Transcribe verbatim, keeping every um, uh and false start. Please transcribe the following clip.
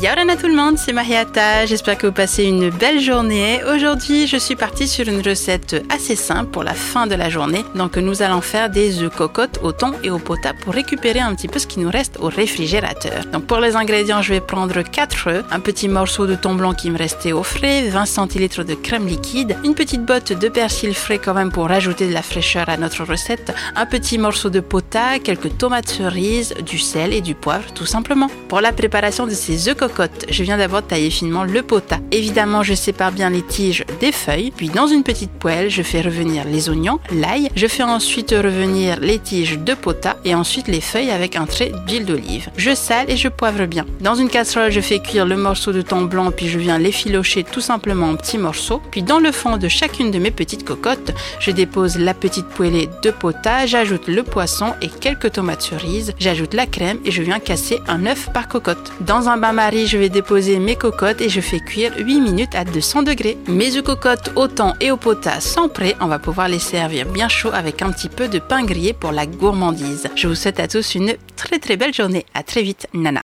Yaorana tout le monde, c'est Mariata, j'espère que vous passez une belle journée. Aujourd'hui, je suis partie sur une recette assez simple pour la fin de la journée. Donc nous allons faire des œufs cocottes au thon et au pota pour récupérer un petit peu ce qui nous reste au réfrigérateur. Donc pour les ingrédients, je vais prendre quatre œufs, un petit morceau de thon blanc qui me restait au frais, vingt centilitres de crème liquide, une petite botte de persil frais quand même pour rajouter de la fraîcheur à notre recette, un petit morceau de pota, quelques tomates cerises, du sel et du poivre tout simplement. Pour la préparation de ces œufs cocottes, je viens d'abord tailler finement le pota. Évidemment, je sépare bien les tiges des feuilles, puis dans une petite poêle, je fais revenir les oignons, l'ail, je fais ensuite revenir les tiges de pota et ensuite les feuilles avec un trait d'huile d'olive. Je sale et je poivre bien. Dans une casserole, je fais cuire le morceau de thon blanc, puis je viens l'effilocher tout simplement en petits morceaux. Puis dans le fond de chacune de mes petites cocottes, je dépose la petite poêlée de pota, j'ajoute le poisson et quelques tomates cerises, j'ajoute la crème et je viens casser un œuf par cocotte. Dans un bain-marie, je vais déposer mes cocottes et je fais cuire huit minutes à deux cents degrés. Mes œufs cocottes au thon et au pota sont prêts, on va pouvoir les servir bien chaud avec un petit peu de pain grillé pour la gourmandise. Je vous souhaite à tous une très très belle journée, à très vite, Nana.